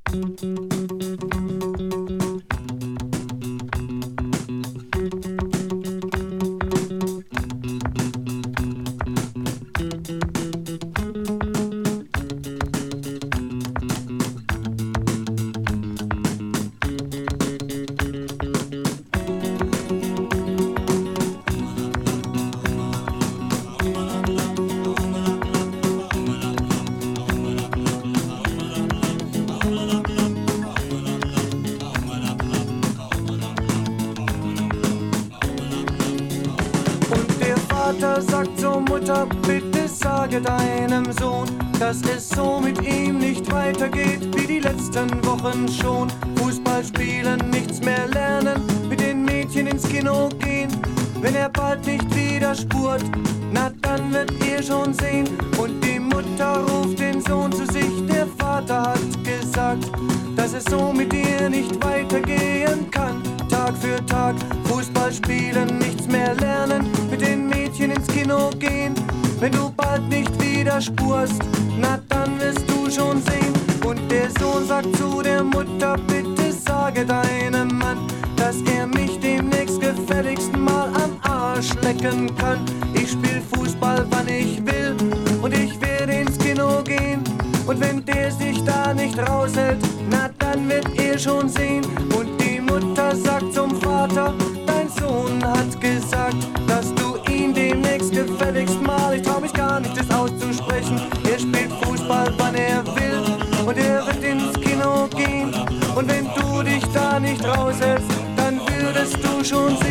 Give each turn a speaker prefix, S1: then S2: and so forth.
S1: Vater sagt zur Mutter, bitte sage deinem Sohn, dass es so mit ihm nicht weitergeht wie die letzten Wochen schon. Fußball spielen, nichts mehr lernen, mit den Mädchen ins Kino gehen. Wenn er bald nicht wieder spurt, na dann wird er schon sehen. Und die Mutter ruft den Sohn zu sich, der Vater hat gesagt, dass es so mit dir nicht weitergehen kann. Tag für Tag Fußball spielen, nichts mehr lernen, mit den Mädchen ins Kino gehen. Wenn du bald nicht wieder spurst, na dann wirst du schon sehen. Und der Sohn sagt zu der Mutter, bitte sage deinem Mann, dass er mich demnächst gefälligst mal am Arsch lecken kann. Ich spiel Fußball, wann ich will, und ich werde ins Kino gehen. Und wenn der sich da nicht raushält, na dann wird er schon sehen. Und die Mutter sagt zum Vater, dein Sohn hat gesagt, dass du ihn demnächst gefälligst mal, ich trau mich gar nicht, das auszusprechen. Er spielt Fußball, wann er will, und er wird ins Kino gehen. Und wenn du dich da nicht raushältst, dann würdest du schon sehen.